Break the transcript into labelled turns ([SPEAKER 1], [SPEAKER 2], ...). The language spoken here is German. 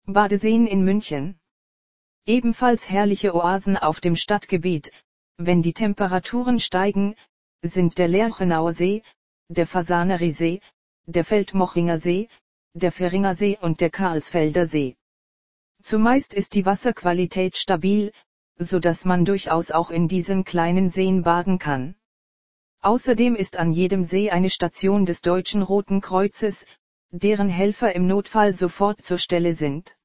[SPEAKER 1] Badeseen in München. Ebenfalls herrliche Oasen auf dem Stadtgebiet. Wenn die Temperaturen steigen, sind der Lerchenauer See, der Fasanerie See, der Feldmochinger See, der Färinger See und der Karlsfelder See. Zumeist ist die Wasserqualität stabil, so dass man durchaus auch in diesen kleinen Seen baden kann. Außerdem ist an jedem See eine Station des Deutschen Roten Kreuzes, deren Helfer im Notfall sofort zur Stelle sind.